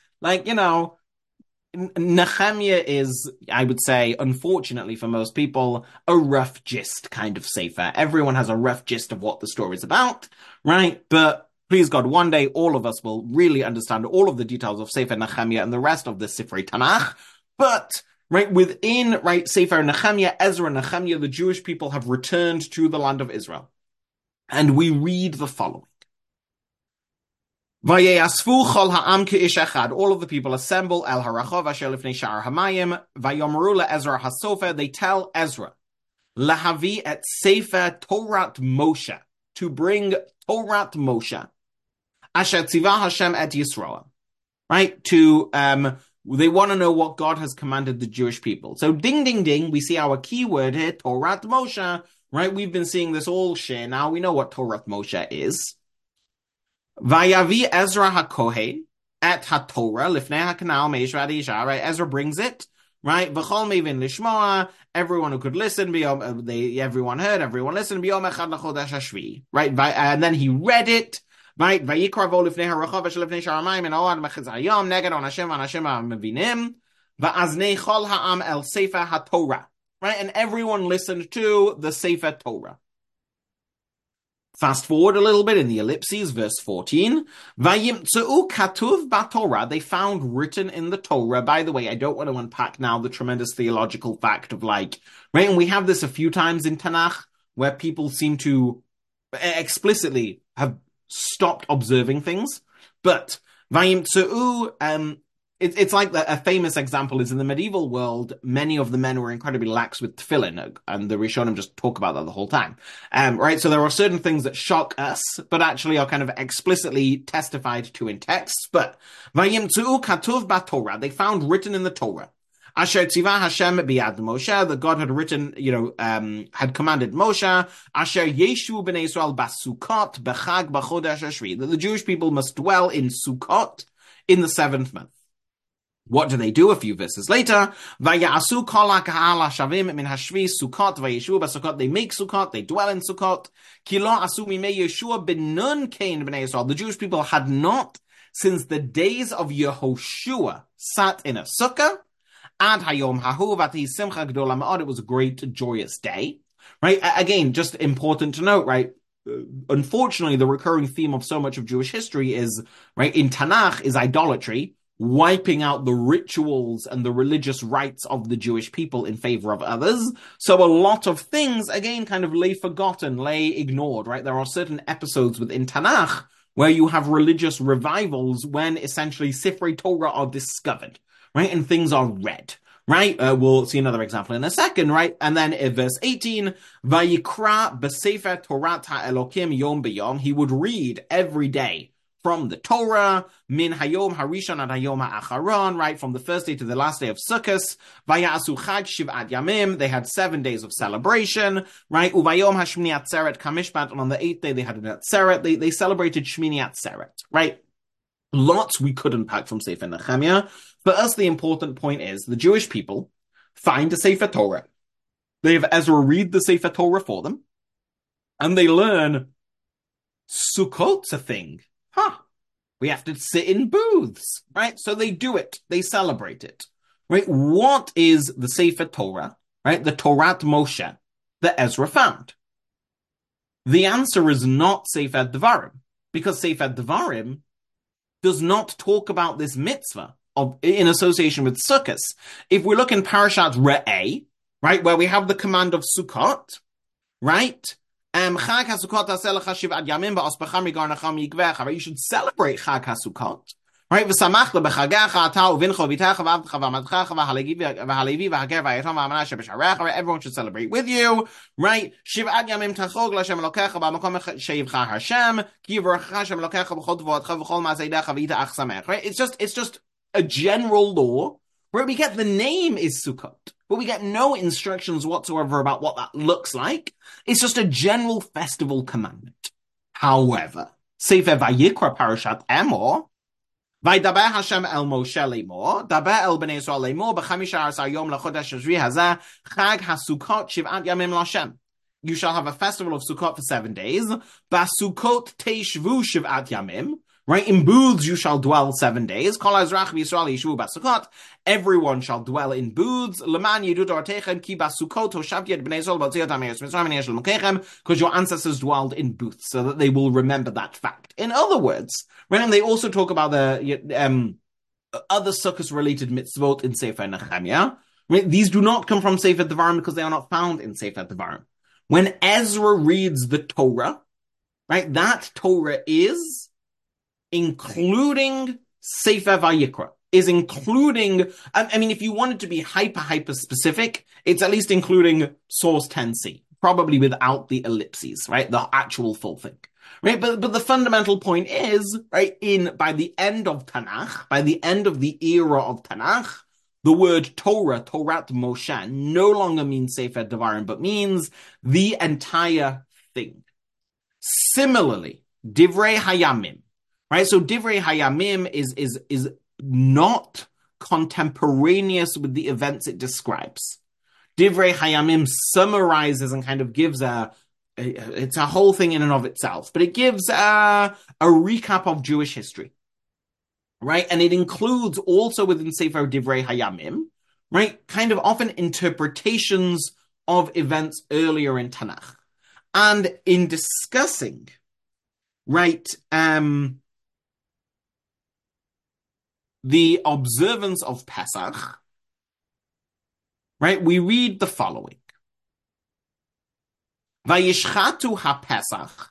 Nehemiah is, I would say, unfortunately for most people, a rough gist kind of sefer. Everyone has a rough gist of what the story is about, right? But please God, one day all of us will really understand all of the details of Sefer Nehemiah and the rest of the Sifrei Tanakh. But within Sefer Nehemiah, Ezra Nehemiah, the Jewish people have returned to the land of Israel. And we read the following. Vayeyasfu chol ha'am ke'ish echad. All of the people assemble el harachov asher lifnei sha'ar hamayim. Vayomru le'Ezra hasofer. They tell Ezra, lahavi et sefer Torat Moshe, to bring Torat Moshe, asher tzivah Hashem et Yisroel. Right? They want to know what God has commanded the Jewish people. So ding, ding, ding, we see our keyword here, Torat Moshe. Right? We've been seeing this all share. Now we know what Torat Moshe is. Vayavi Ezra HaKohen at HaTorah lifnei HaKanal Meish V'ad Isha. Right, Ezra brings it. Right, V'chol Mevin Lishmoa. Everyone who could listen, everyone heard, everyone listened. B'yom Echad L'Chodesh HaShvi. Right, and then he read it. Right, Vayikra Vo lifnei HaRachov Asher lifnei Sha'ar Hamayim and Oad Mechizayom Neged on Hashem Mevinim. Va'aznei chol ha'am el Sefer HaTorah. Right? And everyone listened to the Sefer Torah. Fast forward a little bit in the ellipses, verse 14. Vayimtzu katuv b'Torah. They found written in the Torah. By the way, I don't want to unpack now the tremendous theological fact of right, and we have this a few times in Tanakh, where people seem to explicitly have stopped observing things. But vayimtzu, it's like a famous example is in the medieval world, many of the men were incredibly lax with tefillin, and the Rishonim just talk about that the whole time. Right? So there are certain things that shock us, but actually are kind of explicitly testified to in texts. But Vayimtzu katuv b'Torah, they found written in the Torah. Asher tzivah Hashem biyad Moshe, that God had written, had commanded Moshe, Asher yeshu b'nei Yisrael basukot b'chag b'chodesh Ashri, that the Jewish people must dwell in Sukkot in the 7th month. What do they do a few verses later? Vayasu kol ha'kahal hashavim min hashvi Sukkot vayeshu b'Sukkot. They make Sukkot, they dwell in Sukkot. Ki lo asu mimei Yeshua ben Nun kain b'nei Yisrael. The Jewish people had not, since the days of Yehoshua, sat in a sukkah. Ad hayom hahu v'ati simcha gdola ma'od. It was a great, joyous day. Right? Again, just important to note, right? Unfortunately, the recurring theme of so much of Jewish history is, right, in Tanakh, is idolatry, wiping out the rituals and the religious rites of the Jewish people in favor of others. So a lot of things, again, kind of lay forgotten, lay ignored, right? There are certain episodes within Tanakh where you have religious revivals when essentially Sifrei Torah are discovered, right? And things are read, right? We'll see another example in a second, right? And then in verse 18, Vayikra b'Sefer Torat ha'Elokim yom b'yom. He would read every day from the Torah, min hayom harishon ad hayom ha'acharon, right, from the first day to the last day of Sukkot. Vayasu chag shiv'at yamim. They had 7 days of celebration, right? Uvayom hashmini atzeret kamishpat. And on the 8th day, they had an atzeret. They celebrated Shmini Atzeret, right? Lots we could unpack from Sefer Nehemiah. For us, the important point is the Jewish people find a Sefer Torah. They have Ezra read the Sefer Torah for them, and they learn Sukkot's a thing. We have to sit in booths, right? So they do it. They celebrate it, right? What is the Sefer Torah, right? The Torat Moshe that Ezra found? The answer is not Sefer Devarim, because Sefer Devarim does not talk about this mitzvah in association with Sukkot. If we look in Parashat Re'eh, right, where we have the command of Sukkot, right? Chag HaSukkot taseh lecha shiv'at yamim ba'ospecha migarnecha mi'ikvecha. You should celebrate Chag HaSukkot, right? V'samachta b'chagecha ata uvincha v'itecha v'avdecha v'amadchecha v'halevi v'hager v'ayatom v'amana sheb'sharecha. Right? Everyone should celebrate with you, right? Shiv'at yamim tachog l'Hashem Elokecha b'makom she'yivcha Hashem ki yivrecha Hashem Elokecha b'chol tvoatcha v'chol ma'aseidecha v'yita'ach samech. Right? It's just a general law where we get the name is Sukkot, but we get no instructions whatsoever about what that looks like. It's just a general festival commandment. However, Sefer Vayikra Parashat Emor, Vaydaber Hashem el Moshe lemor, Daber el bnei Yisrael lemor, b'chamisha asar yom lachodesh Shvi hazeh, Chag HaSukkot shiv'at yamim l'Hashem. You shall have a festival of Sukkot for 7 days. Ba'Sukkot teishvu shiv'at yamim. Right, in booths you shall dwell 7 days. Kol Ezrach v'Yisrael yishuvu b'Sukkot. Everyone shall dwell in booths. Leman yidu dortechem ki b'Sukkot hoshavti et bnei Yisrael b'tziot ha'meres Mitzrayim v'nei mekechem, because your ancestors dwelled in booths, so that they will remember that fact. In other words, right, and they also talk about the other Sukkot-related mitzvot in Sefer Nehemiah. Right, these do not come from Sefer Devarim because they are not found in Sefer Devarim. When Ezra reads the Torah, right, that Torah is including Sefer Vayikra, is including, I mean, if you wanted to be hyper specific, it's at least including source 10c, probably without the ellipses, right? The actual full thing, right? But the fundamental point is, right, by the end of Tanakh, by the end of the era of Tanakh, the word Torah, Torat Moshe, no longer means Sefer Devarim, but means the entire thing. Similarly, Divrei Hayamim, right? So Divrei Hayamim is not contemporaneous with the events it describes. Divrei Hayamim summarizes and kind of gives it's a whole thing in and of itself, but it gives a recap of Jewish history. right? And it includes also within Sefer Divrei Hayamim, right? Kind of often interpretations of events earlier in Tanakh. And in discussing, right, the observance of Pesach, right, we read the following. Vayishchatu ha-Pesach.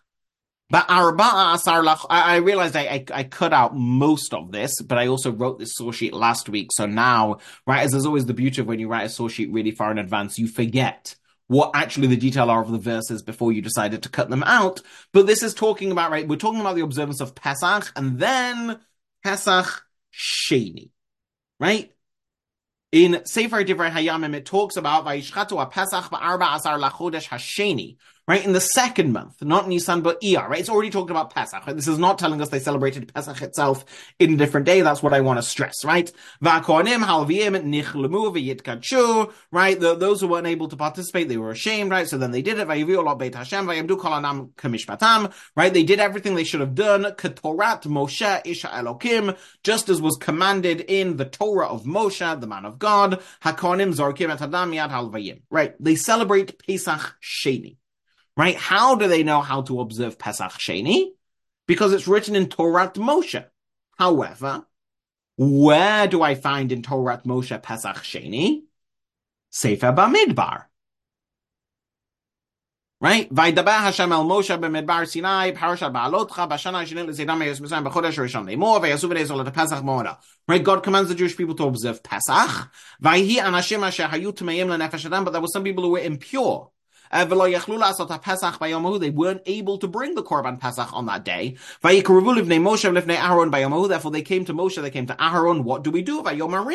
I realized I cut out most of this, but I also wrote this source sheet last week. So now, right, as there's always the beauty of when you write a source sheet really far in advance, you forget what actually the detail are of the verses before you decided to cut them out. But this is talking about, right, we're talking about the observance of Pesach and then Pesach Sheni, right? In Sefer Divrei Hayamim, it talks about Vayishchatu ha-Pesach ba'arba asar lachodesh hasheni, right? In the second month, not Nisan but Iyar, right? It's already talked about Pesach. Right? This is not telling us they celebrated Pesach itself in a different day. That's what I want to stress, right? Va'kohanim halviyim nichlemu v'yitkadshu, right? Those who weren't able to participate, they were ashamed, right? So then they did it. Vayiviu lo beit Hashem vayamdu kol anam kamishpatam, right? They did everything they should have done. Ketorat Moshe Isha Elokim, just as was commanded in the Torah of Moshe, the man of God. Hakohanim zorkim et hadam miyad halvayim, right? They celebrate Pesach Sheni. Right? How do they know how to observe Pesach Sheni? Because it's written in Torat Moshe. However, where do I find in Torat Moshe Pesach Sheni? Sefer Bamidbar. Right? Vaydaber Hashem el Moshe b'midbar Sinai, parashat ba'alotcha, b'shana hasheni l'zeidah me'yos Mitzrayim b'chodesh rishon le'mor, v'yasu b'nei Yisrael et Pesach mo'odah. Right? God commands the Jewish people to observe Pesach. Vayhi anashim asher hayu tmeim lenefesh adam, but there were some people who were impure. They weren't able to bring the Korban Pesach on that day. Therefore, they came to Moshe, they came to Aharon. What do we do?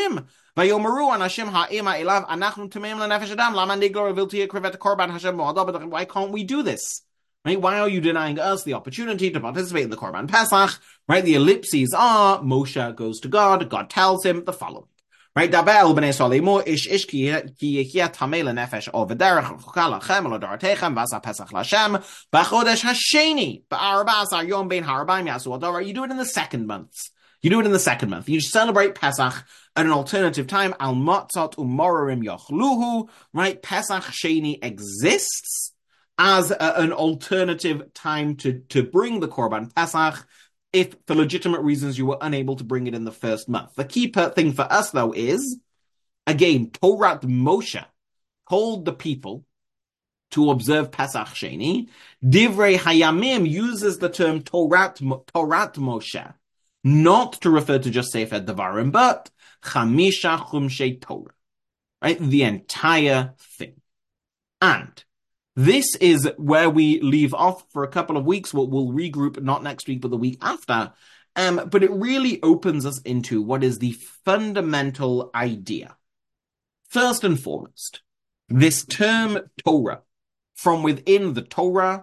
Why can't we do this? Right? Why are you denying us the opportunity to participate in the Korban Pesach? Right? The ellipses are Moshe goes to God, God tells him the following. Right, Dabel b'nei Solimo ish ki yechia tamei lenefesh overderech chukal lachem olodaratechem v'asa pesach lashem b'chodesh hasheni b'arba asar yom bein harabayim yasu ador. You do it in the second month. You do it in the second month. You celebrate Pesach at an alternative time. Al matzot umorim yochluhu. Right, Pesach Sheni exists as an alternative time to bring the Korban Pesach, if for legitimate reasons you were unable to bring it in the first month. The key thing for us, though, is, again, Torat Moshe told the people to observe Pesach Sheni. Divrei Hayamim uses the term Torat Moshe, not to refer to just Sefer Devarim, but Chamisha Chumshei Torah, right? The entire thing. And this is where we leave off for a couple of weeks. We'll regroup not next week, but the week after. But it really opens us into what is the fundamental idea. First and foremost, this term Torah, from within the Torah,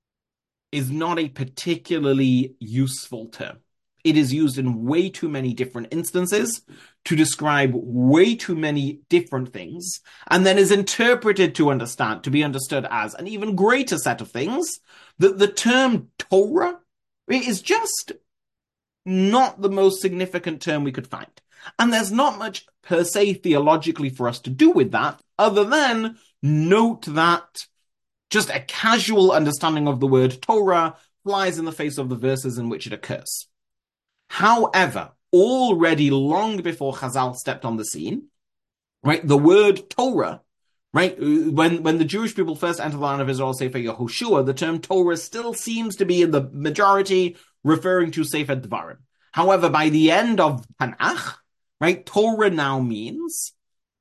is not a particularly useful term. It is used in way too many different instances to describe way too many different things, and then is interpreted to be understood as an even greater set of things. That the term Torah is just not the most significant term we could find. And there's not much per se theologically for us to do with that, other than note that just a casual understanding of the word Torah flies in the face of the verses in which it occurs. However, already long before Chazal stepped on the scene, right, the word Torah, right, when the Jewish people first entered the land of Israel, Sefer Yehoshua, the term Torah still seems to be in the majority referring to Sefer Devarim. However, by the end of Tanakh, right, Torah now means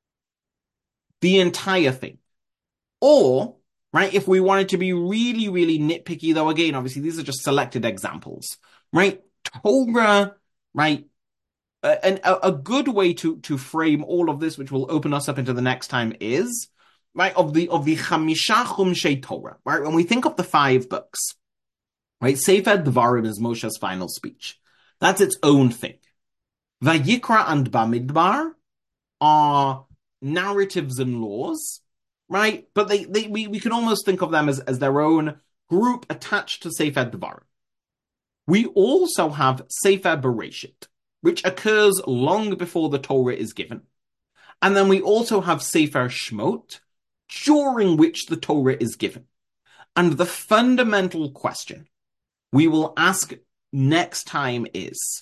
the entire thing. Or, right, if we wanted to be really, really nitpicky, though, again, obviously, these are just selected examples, right? Torah, right? And a good way to frame all of this, which will open us up into the next time, is right of the Chamisha Chumshei Torah. Right, when we think of the 5 books, right? Sefer Devarim is Moshe's final speech. That's its own thing. Vayikra and Bamidbar are narratives and laws, right? But we can almost think of them as their own group attached to Sefer Devarim. We also have Sefer Bereshit, which occurs long before the Torah is given. And then we also have Sefer Shemot, during which the Torah is given. And the fundamental question we will ask next time is,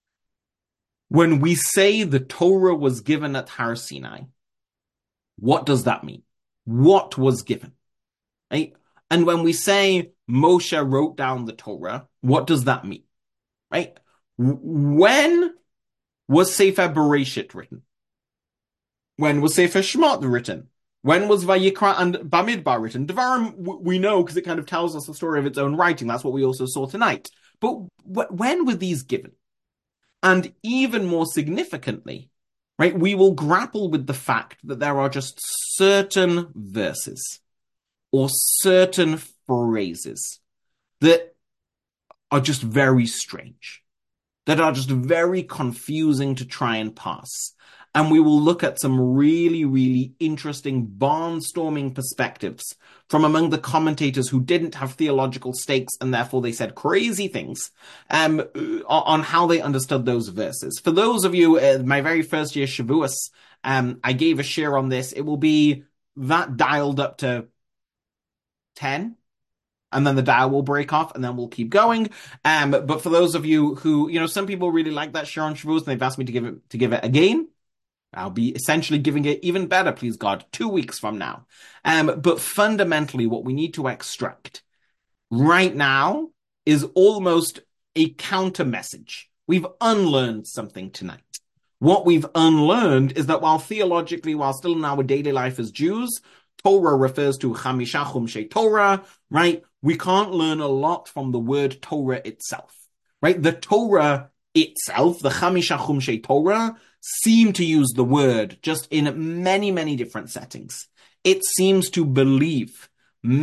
when we say the Torah was given at Har Sinai, what does that mean? What was given? Right? And when we say Moshe wrote down the Torah, what does that mean? Right? When was Sefer Bereshit written? When was Sefer Shemot written? When was Vayikra and Bamidbar written? Devarim, we know because it kind of tells us the story of its own writing. That's what we also saw tonight. But when were these given? And even more significantly, right, we will grapple with the fact that there are just certain verses or certain phrases that are just very strange, that are just very confusing to try and pass. And we will look at some really, really interesting barnstorming perspectives from among the commentators who didn't have theological stakes and therefore they said crazy things on how they understood those verses. For those of you, my very first year Shavuos, I gave a share on this. It will be that dialed up to 10. And then the dial will break off, and then we'll keep going. But for those of you who, some people really like that share on Shavuos, and they've asked me to give it again. I'll be essentially giving it even better, please God, 2 weeks from now. But fundamentally, what we need to extract right now is almost a counter message. We've unlearned something tonight. What we've unlearned is that while theologically, while still in our daily life as Jews, Torah refers to Chamisha Chumshei Torah, right? We can't learn a lot from the word Torah itself, right? The Torah itself, the Chamisha Chumshei Torah, seem to use the word just in many, many different settings. It seems to believe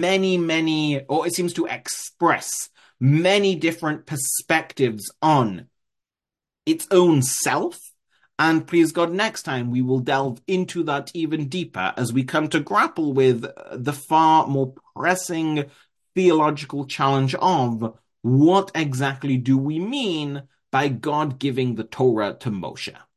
or it seems to express many different perspectives on its own self. And please God, next time we will delve into that even deeper as we come to grapple with the far more pressing theological challenge of what exactly do we mean by God giving the Torah to Moshe.